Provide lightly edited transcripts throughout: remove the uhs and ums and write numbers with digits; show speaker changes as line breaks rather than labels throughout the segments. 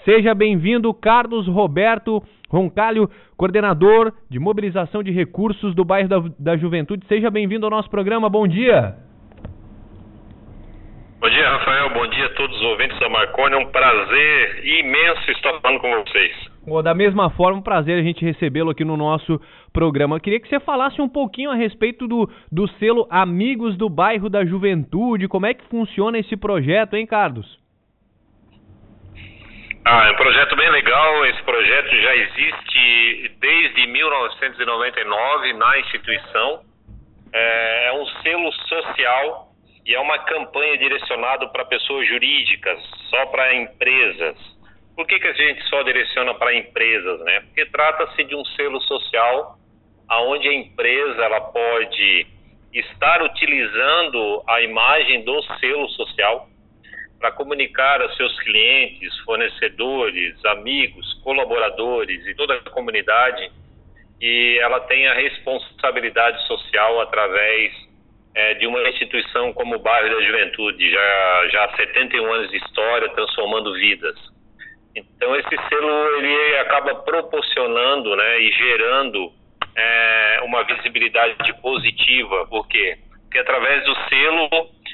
Seja bem-vindo, Carlos Roberto Roncalho, coordenador de mobilização de recursos do bairro da Juventude. Seja bem-vindo ao nosso programa. Bom dia.
Bom dia, Rafael. Bom dia a todos os ouvintes da Marconi. É um prazer imenso estar falando com vocês.
Da mesma forma, um prazer a gente recebê-lo aqui no nosso programa. Eu queria que você falasse um pouquinho a respeito do selo Amigos do Bairro da Juventude. Como é que funciona esse projeto, hein, Carlos?
É um projeto bem legal. Esse projeto já existe desde 1999 na instituição. É um selo social e é uma campanha direcionada para pessoas jurídicas, só para empresas. Por que a gente só direciona para empresas, né? Porque trata-se de um selo social onde a empresa ela pode estar utilizando a imagem do selo social para comunicar a seus clientes, fornecedores, amigos, colaboradores e toda a comunidade, e ela tem a responsabilidade social através de uma instituição como o Bairro da Juventude, já há 71 anos de história, transformando vidas. Então esse selo ele acaba proporcionando, né, e gerando uma visibilidade positiva. Por quê? Porque através do selo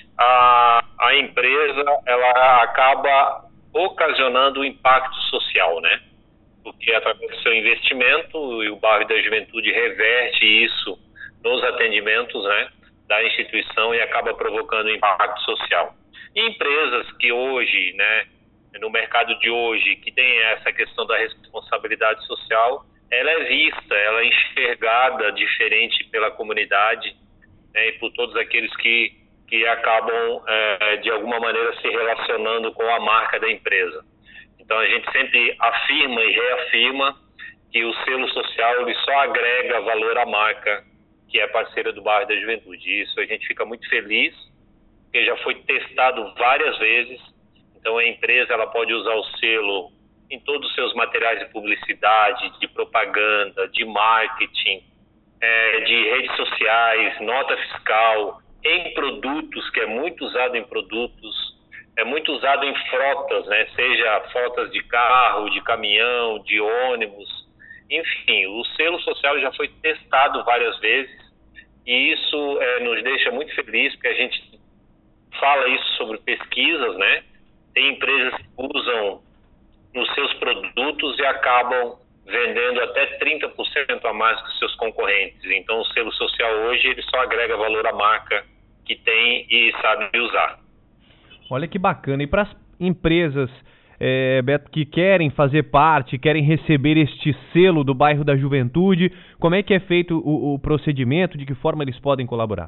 a empresa ela acaba ocasionando um impacto social, né? Porque através do seu investimento, e o Bairro da Juventude reverte isso nos atendimentos, né, da instituição, e acaba provocando impacto social. E empresas que hoje, né, no mercado de hoje, que tem essa questão da responsabilidade social, ela é vista, ela é enxergada diferente pela comunidade, né, e por todos aqueles que acabam, de alguma maneira, se relacionando com a marca da empresa. Então, a gente sempre afirma e reafirma que o selo social ele só agrega valor à marca que é parceira do Bairro da Juventude. Isso a gente fica muito feliz, porque já foi testado várias vezes. Então a empresa ela pode usar o selo em todos os seus materiais de publicidade, de propaganda, de marketing, de redes sociais, nota fiscal, em produtos, que é muito usado em produtos, é muito usado em frotas, né? Seja frotas de carro, de caminhão, de ônibus, enfim, o selo social já foi testado várias vezes, e isso nos deixa muito felizes, porque a gente fala isso sobre pesquisas, né? Tem empresas que usam nos seus produtos e acabam vendendo até 30% a mais que seus concorrentes. Então o selo social hoje ele só agrega valor à marca que tem e sabe usar.
Olha que bacana. E para as empresas, Beto, que querem fazer parte, querem receber este selo do Bairro da Juventude, como é que é feito o procedimento, de que forma eles podem colaborar?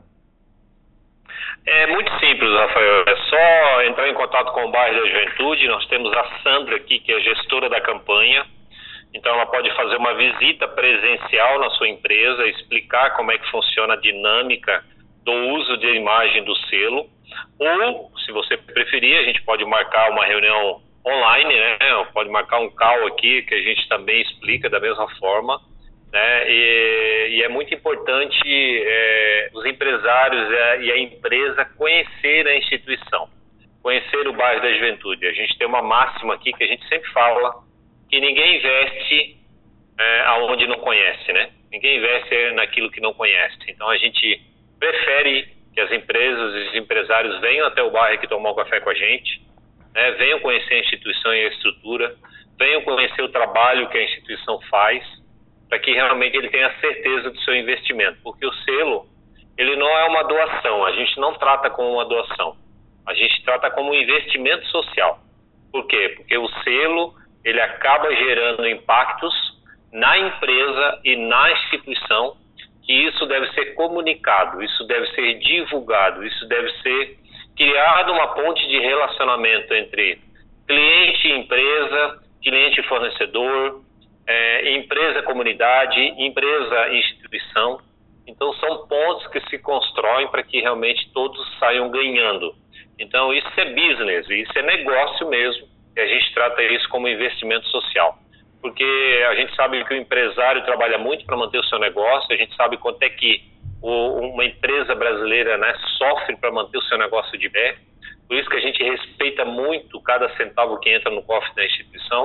É muito simples, Rafael. É só entrar em contato com o Bairro da Juventude. Nós temos a Sandra aqui, que é a gestora da campanha. Então ela pode fazer uma visita presencial na sua empresa, explicar como é que funciona a dinâmica do uso de imagem do selo. Ou, se você preferir, a gente pode marcar uma reunião online, né? Pode marcar um call aqui, que a gente também explica da mesma forma, né? E é muito importante os empresários e a empresa conhecer a instituição, conhecer o Bairro da Juventude. A gente tem uma máxima aqui que a gente sempre fala, que ninguém investe aonde não conhece, né? Ninguém investe naquilo que não conhece. Então a gente prefere que as empresas e os empresários venham até o bairro aqui tomar um café com a gente, né? Venham conhecer a instituição e a estrutura, venham conhecer o trabalho que a instituição faz, para que realmente ele tenha certeza do seu investimento. Porque o selo, ele não é uma doação, a gente não trata como uma doação, a gente trata como um investimento social. Por quê? Porque o selo, ele acaba gerando impactos na empresa e na instituição, que isso deve ser comunicado, isso deve ser divulgado, isso deve ser criado uma ponte de relacionamento entre cliente e empresa, cliente e fornecedor, empresa comunidade, empresa instituição. Então são pontos que se constroem para que realmente todos saiam ganhando. Então isso é business, isso é negócio mesmo, e a gente trata isso como investimento social. Porque a gente sabe que o empresário trabalha muito para manter o seu negócio, a gente sabe quanto é que uma empresa brasileira, né, sofre para manter o seu negócio de pé. Por isso que a gente respeita muito cada centavo que entra no cofre da instituição.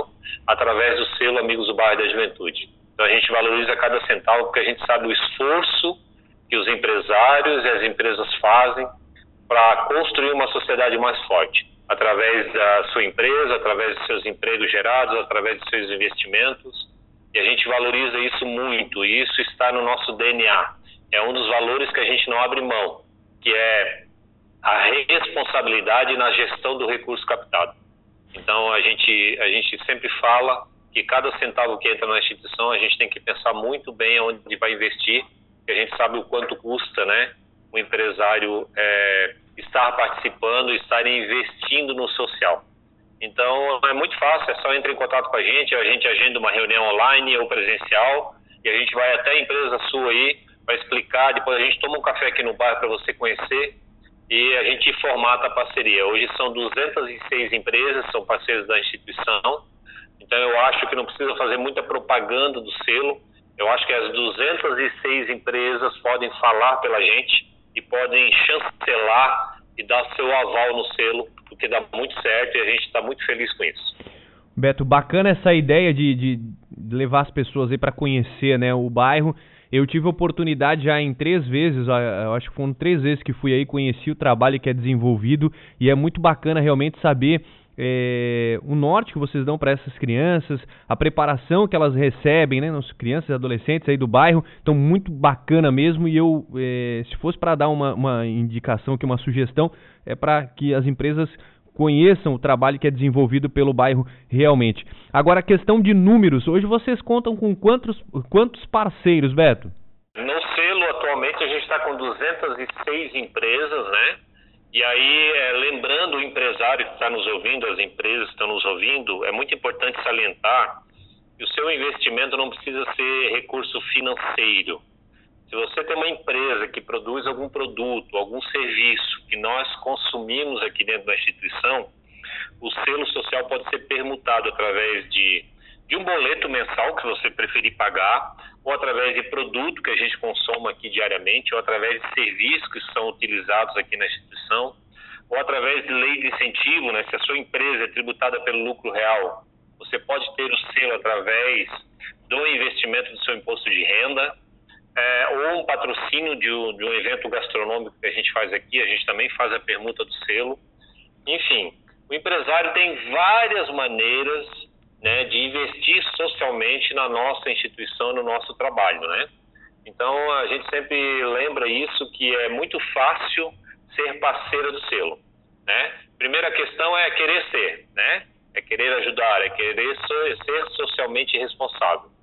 através do selo Amigos do Bairro da Juventude. Então a gente valoriza cada centavo porque a gente sabe o esforço que os empresários e as empresas fazem para construir uma sociedade mais forte, através da sua empresa, através dos seus empregos gerados, através dos seus investimentos. E a gente valoriza isso muito, e isso está no nosso DNA. É um dos valores que a gente não abre mão, que é a responsabilidade na gestão do recurso captado. Então, a gente sempre fala que cada centavo que entra na instituição, a gente tem que pensar muito bem onde vai investir, porque a gente sabe o quanto custa, né, o empresário estar participando, estar investindo no social. Então, é muito fácil, é só entrar em contato com a gente agenda uma reunião online ou presencial, e a gente vai até a empresa sua aí, para explicar, depois a gente toma um café aqui no bairro para você conhecer, e a gente formata a parceria. Hoje são 206 empresas, são parceiros da instituição, então eu acho que não precisa fazer muita propaganda do selo, eu acho que as 206 empresas podem falar pela gente e podem chancelar e dar seu aval no selo, porque dá muito certo e a gente está muito feliz com isso.
Beto, bacana essa ideia de levar as pessoas aí para conhecer, né, o bairro. Eu tive a oportunidade já em 3 vezes, eu acho que foram 3 vezes que fui aí, conheci o trabalho que é desenvolvido e é muito bacana realmente saber o norte que vocês dão para essas crianças, a preparação que elas recebem, né, nas crianças e adolescentes aí do bairro, então muito bacana mesmo. E eu, se fosse para dar uma indicação aqui, uma sugestão, é para que as empresas conheçam o trabalho que é desenvolvido pelo bairro realmente. Agora, a questão de números, hoje vocês contam com quantos parceiros, Beto?
No selo, atualmente, a gente está com 206 empresas, né? E aí, lembrando o empresário que está nos ouvindo, as empresas que estão nos ouvindo, é muito importante salientar que o seu investimento não precisa ser recurso financeiro. Se você tem uma empresa que produz algum produto, algum serviço que nós consumimos aqui dentro da instituição, o selo social pode ser permutado através de um boleto mensal que você preferir pagar, ou através de produto que a gente consome aqui diariamente, ou através de serviços que são utilizados aqui na instituição, ou através de lei de incentivo, né? Se a sua empresa é tributada pelo lucro real, você pode ter o selo através do investimento do seu imposto de renda, ou um patrocínio de um evento gastronômico que a gente faz aqui, a gente também faz a permuta do selo. Enfim, o empresário tem várias maneiras, né, de investir socialmente na nossa instituição, no nosso trabalho, né? Então, a gente sempre lembra isso, que é muito fácil ser parceiro do selo, né? Primeira questão é querer ser, né? É querer ajudar, é querer ser socialmente responsável.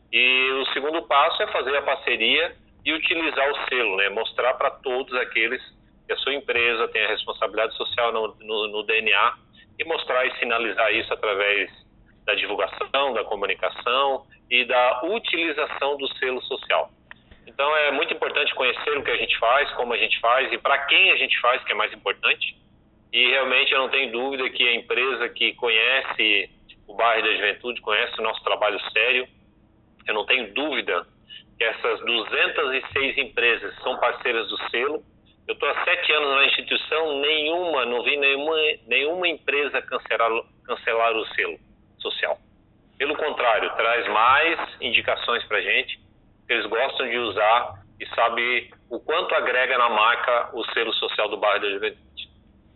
E o segundo passo é fazer a parceria e utilizar o selo, né? Mostrar para todos aqueles que a sua empresa tem a responsabilidade social no DNA, e mostrar e sinalizar isso através da divulgação, da comunicação e da utilização do selo social. Então é muito importante conhecer o que a gente faz, como a gente faz e para quem a gente faz, que é mais importante. E realmente eu não tenho dúvida que a empresa que conhece o bairro da Juventude, conhece o nosso trabalho sério, eu não tenho dúvida que essas 206 empresas são parceiras do selo. Eu estou há 7 anos na instituição, não vi nenhuma empresa cancelar o selo social. Pelo contrário, traz mais indicações para a gente, que eles gostam de usar e sabe o quanto agrega na marca o selo social do bairro da Juventude.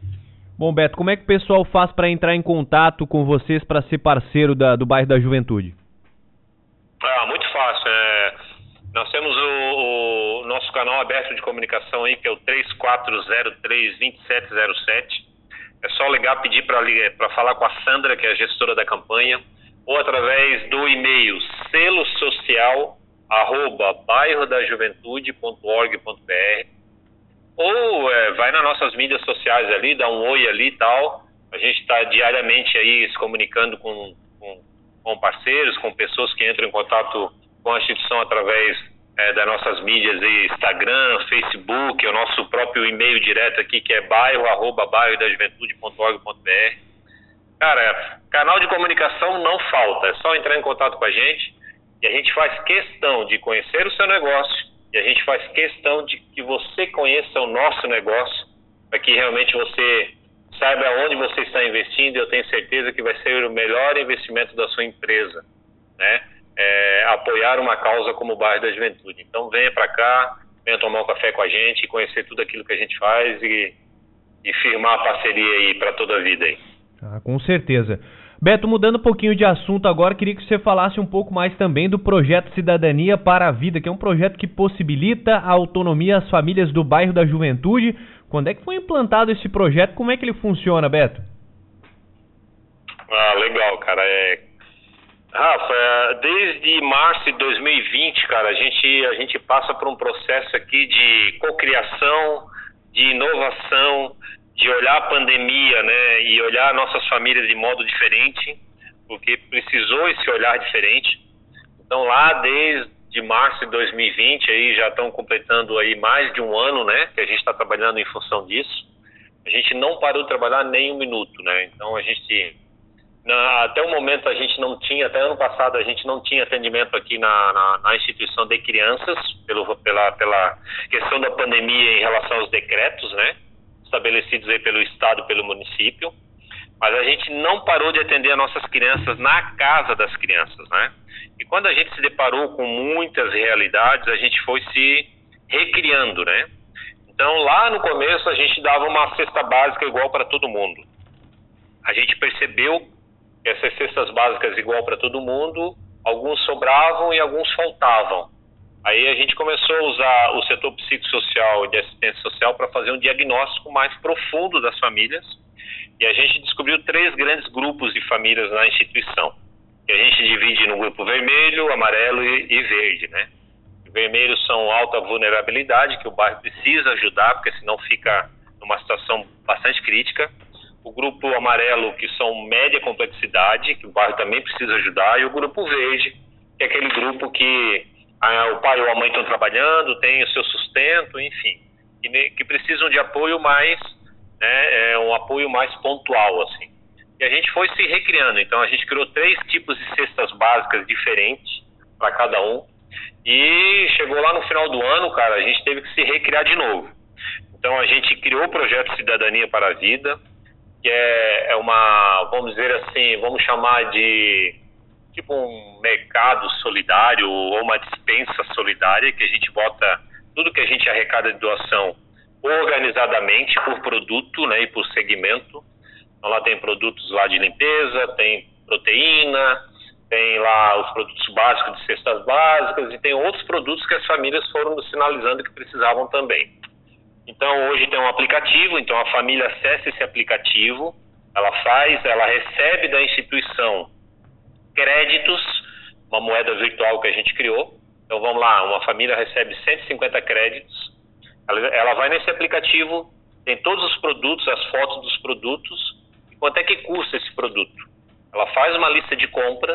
Bom, Beto, como é que o pessoal faz para entrar em contato com vocês para ser parceiro do bairro da Juventude?
Muito fácil. Nós temos o nosso canal aberto de comunicação aí, que é o 3403-2707. É só ligar, pedir para falar com a Sandra, que é a gestora da campanha, ou através do e-mail selosocial@bairrodajuventude.org.br, ou vai nas nossas mídias sociais ali, dá um oi ali e tal. A gente está diariamente aí se comunicando com parceiros, com pessoas que entram em contato com a instituição através das nossas mídias aí, Instagram, Facebook, o nosso próprio e-mail direto aqui, que é bairro@bairrodajuventude.org.br. Cara, canal de comunicação não falta, é só entrar em contato com a gente, e a gente faz questão de conhecer o seu negócio, e a gente faz questão de que você conheça o nosso negócio, para que realmente você saiba onde você está investindo, eu tenho certeza que vai ser o melhor investimento da sua empresa, né? Apoiar uma causa como o Bairro da Juventude. Então venha para cá, venha tomar um café com a gente, conhecer tudo aquilo que a gente faz e firmar a parceria aí para toda a vida aí.
Com certeza. Beto, mudando um pouquinho de assunto agora, queria que você falasse um pouco mais também do projeto Cidadania para a Vida, que é um projeto que possibilita a autonomia às famílias do Bairro da Juventude. Quando é que foi implantado esse projeto? Como é que ele funciona, Beto?
Legal, cara. Rafa, desde março de 2020, cara, a gente passa por um processo aqui de cocriação, de inovação, de olhar a pandemia, né, e olhar nossas famílias de modo diferente, porque precisou esse olhar diferente. Então lá desde março de 2020, aí já estão completando aí mais de um ano, né, que a gente está trabalhando em função disso. A gente não parou de trabalhar nem um minuto, né, então até o momento a gente não tinha, até ano passado a gente não tinha atendimento aqui na instituição de crianças, pela questão da pandemia em relação aos decretos, né, estabelecidos aí pelo Estado e pelo município, mas a gente não parou de atender as nossas crianças na casa das crianças, né? E quando a gente se deparou com muitas realidades, a gente foi se recriando, né? Então lá no começo a gente dava uma cesta básica igual para todo mundo. A gente percebeu que essas cestas básicas igual para todo mundo, alguns sobravam e alguns faltavam. Aí a gente começou a usar o setor psicossocial e de assistência social para fazer um diagnóstico mais profundo das famílias, e a gente descobriu 3 grandes grupos de famílias na instituição, que a gente divide no grupo vermelho, amarelo e verde, né? O vermelho são alta vulnerabilidade, que o bairro precisa ajudar, porque senão fica numa situação bastante crítica. O grupo amarelo, que são média complexidade, que o bairro também precisa ajudar, e o grupo verde, que é aquele grupo que o pai ou a mãe estão trabalhando, tem o seu sustento, enfim, que precisam de apoio mais, né, um apoio mais pontual, assim. E a gente foi se recriando, então a gente criou 3 tipos de cestas básicas diferentes para cada um, e chegou lá no final do ano, cara, a gente teve que se recriar de novo. Então a gente criou o projeto Cidadania para a Vida, que é uma, vamos dizer assim, vamos chamar de tipo um mercado solidário ou uma dispensa solidária, que a gente bota tudo que a gente arrecada de doação organizadamente por produto, né, e por segmento. Então lá tem produtos lá de limpeza, tem proteína, tem lá os produtos básicos de cestas básicas e tem outros produtos que as famílias foram nos sinalizando que precisavam também. Então hoje tem um aplicativo, então a família acessa esse aplicativo, ela recebe da instituição créditos, uma moeda virtual que a gente criou. Então vamos lá, uma família recebe 150 créditos, ela vai nesse aplicativo, tem todos os produtos, as fotos dos produtos, e quanto é que custa esse produto. Ela faz uma lista de compras,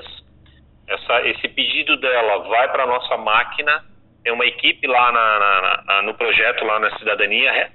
esse pedido dela vai para a nossa máquina, tem uma equipe lá no projeto, lá na Cidadania,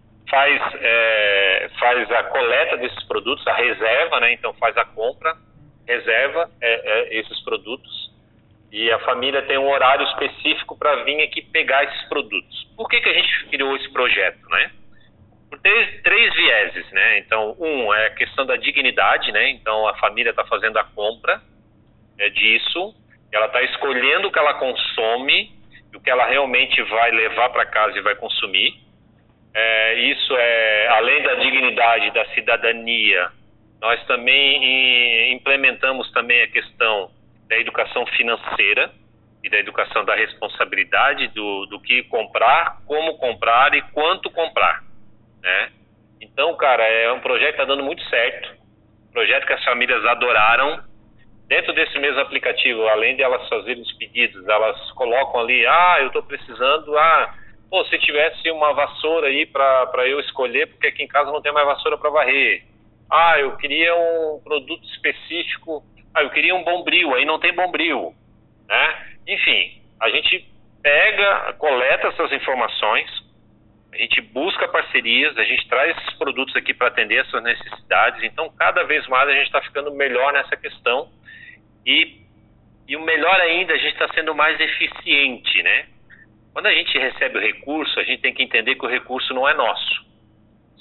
faz a coleta desses produtos, a reserva, né? Então faz a compra, reserva esses produtos, e a família tem um horário específico para vir aqui pegar esses produtos. Por que a gente criou esse projeto, né? Por 3 vieses, né? Então, é a questão da dignidade, né? Então, a família está fazendo a compra disso, ela está escolhendo o que ela consome, o que ela realmente vai levar para casa e vai consumir. Isso além da dignidade, da cidadania, nós também implementamos também a questão da educação financeira e da educação da responsabilidade do que comprar, como comprar e quanto comprar, né? Então, cara, é um projeto que está dando muito certo, um projeto que as famílias adoraram. Dentro desse mesmo aplicativo, além de elas fazerem os pedidos, elas colocam ali, eu estou precisando, se tivesse uma vassoura aí para eu escolher, porque aqui em casa não tem mais vassoura para varrer. Eu queria um produto específico, eu queria um Bombril, aí não tem Bombril, né? Enfim, a gente coleta essas informações, a gente busca parcerias, a gente traz esses produtos aqui para atender essas necessidades, então cada vez mais a gente está ficando melhor nessa questão e o melhor ainda, a gente está sendo mais eficiente, né? Quando a gente recebe o recurso, a gente tem que entender que o recurso não é nosso.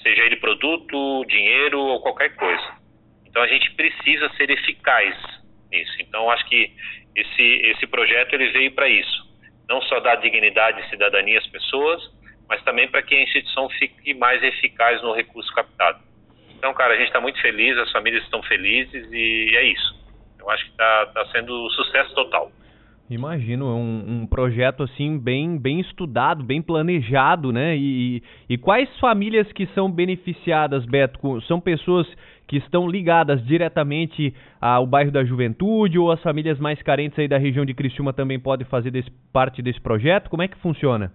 seja ele produto, dinheiro ou qualquer coisa. Então a gente precisa ser eficaz nisso. Então acho que esse projeto ele veio para isso, não só dar dignidade e cidadania às pessoas, mas também para que a instituição fique mais eficaz no recurso captado. Então, cara, a gente está muito feliz, as famílias estão felizes e é isso. Eu acho que está sendo um sucesso total.
Imagino, é um projeto assim bem estudado, bem planejado, né? E quais famílias que são beneficiadas, Beto? São pessoas que estão ligadas diretamente ao bairro da Juventude, ou as famílias mais carentes aí da região de Criciúma também podem fazer parte desse projeto? Como é que funciona?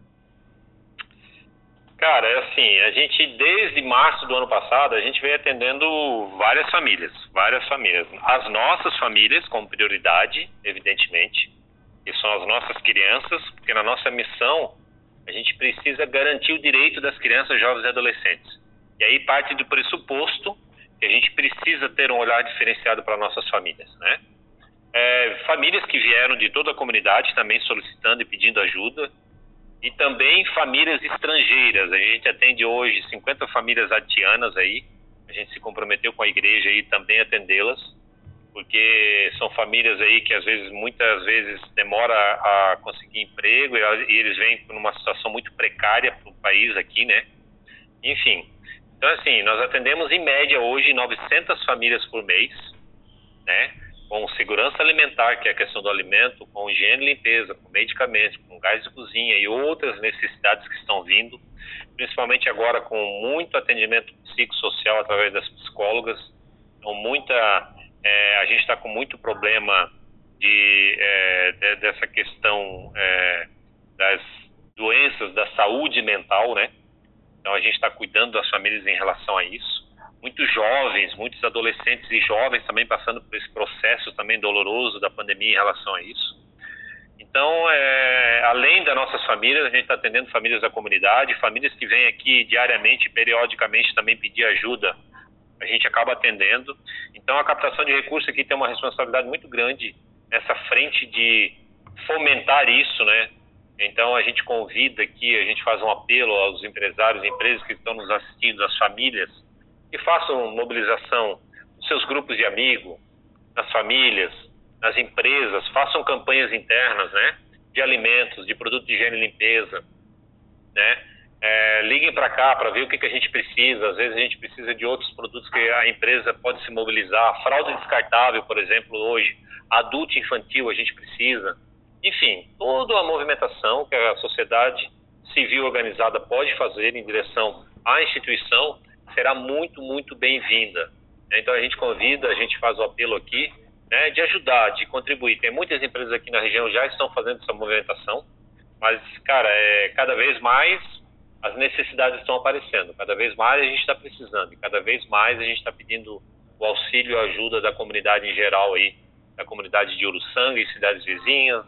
Cara, é assim, a gente desde março do ano passado, a gente vem atendendo várias famílias. As nossas famílias como prioridade, evidentemente, que são as nossas crianças, porque na nossa missão a gente precisa garantir o direito das crianças, jovens e adolescentes. E aí parte do pressuposto que a gente precisa ter um olhar diferenciado para nossas famílias, né? Famílias que vieram de toda a comunidade também solicitando e pedindo ajuda, e também famílias estrangeiras. A gente atende hoje 50 famílias haitianas aí, a gente se comprometeu com a igreja aí também atendê-las, porque são famílias aí que muitas vezes demora a conseguir emprego e eles vêm numa situação muito precária para o país aqui, né? Enfim, então assim, nós atendemos em média hoje 900 famílias por mês, né? Com segurança alimentar, que é a questão do alimento, com higiene e limpeza, com medicamentos, com gás de cozinha e outras necessidades que estão vindo, principalmente agora com muito atendimento psicossocial através das psicólogas. Então a gente está com muito problema dessa questão das doenças da saúde mental, né? Então a gente está cuidando das famílias em relação a isso. Muitos jovens, muitos adolescentes e jovens também passando por esse processo também doloroso da pandemia em relação a isso. Então, além das nossas famílias, a gente está atendendo famílias da comunidade, famílias que vêm aqui diariamente, periodicamente também pedir ajuda, a gente acaba atendendo. Então, a captação de recursos aqui tem uma responsabilidade muito grande nessa frente de fomentar isso, né? Então, a gente convida aqui, a gente faz um apelo aos empresários e empresas que estão nos assistindo, às famílias, que façam mobilização nos seus grupos de amigos, nas famílias, nas empresas, façam campanhas internas, né, de alimentos, de produto de higiene e limpeza, né, liguem para cá para ver o que a gente precisa. Às vezes a gente precisa de outros produtos que a empresa pode se mobilizar, fralda descartável, por exemplo, hoje, adulto e infantil a gente precisa. Enfim, toda a movimentação que a sociedade civil organizada pode fazer em direção à instituição será muito, muito bem-vinda. Então a gente convida, a gente faz o apelo aqui, né, de ajudar, de contribuir. Tem muitas empresas aqui na região que já estão fazendo essa movimentação, mas, cara, cada vez mais as necessidades estão aparecendo, cada vez mais a gente está precisando, e cada vez mais a gente está pedindo o auxílio e a ajuda da comunidade em geral aí, da comunidade de Uruçanga e cidades vizinhas,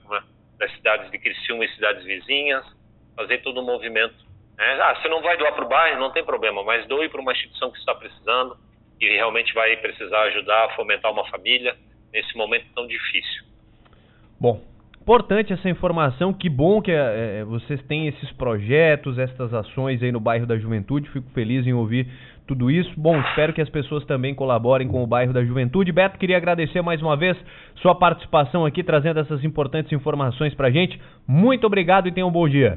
das cidades de Criciúma e cidades vizinhas, fazer todo o movimento. Você não vai doar para o bairro, não tem problema, mas doe para uma instituição que está precisando e realmente vai precisar ajudar a fomentar uma família nesse momento tão difícil.
Bom, importante essa informação, que bom que vocês têm esses projetos, essas ações aí no bairro da Juventude, fico feliz em ouvir tudo isso. Bom, espero que as pessoas também colaborem com o bairro da Juventude. Beto, queria agradecer mais uma vez sua participação aqui, trazendo essas importantes informações pra gente. Muito obrigado e tenha um bom dia.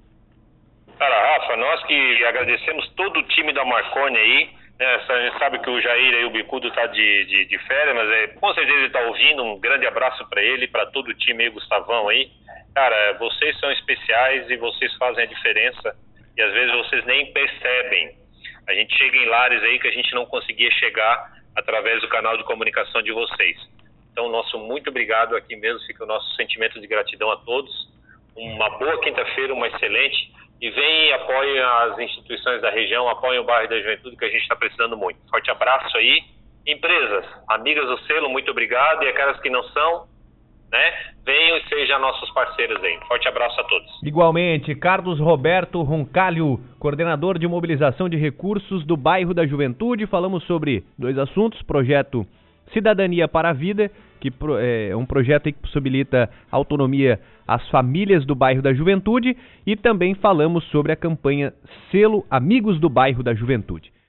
Cara, Rafa, nós que agradecemos todo o time da Marconi aí, né? A gente sabe que o Jair aí, o Bicudo, tá de férias, mas com certeza ele tá ouvindo. Um grande abraço para ele, para todo o time aí, Gustavão aí. Cara, vocês são especiais e vocês fazem a diferença e às vezes vocês nem percebem. A gente chega em lares aí que a gente não conseguia chegar através do canal de comunicação de vocês. Então, nosso muito obrigado aqui mesmo, fica o nosso sentimento de gratidão a todos. Uma boa quinta-feira, uma excelente. E vem e apoie as instituições da região, apoie o bairro da Juventude, que a gente está precisando muito. Forte abraço aí. Empresas, amigas do selo, muito obrigado. E aquelas que não são, né, venham e sejam nossos parceiros aí. Forte abraço a todos.
Igualmente, Carlos Roberto Roncalho, coordenador de mobilização de recursos do bairro da Juventude. Falamos sobre dois assuntos, projeto Cidadania para a Vida, que é um projeto que possibilita autonomia às famílias do bairro da Juventude, e também falamos sobre a campanha Selo Amigos do Bairro da Juventude.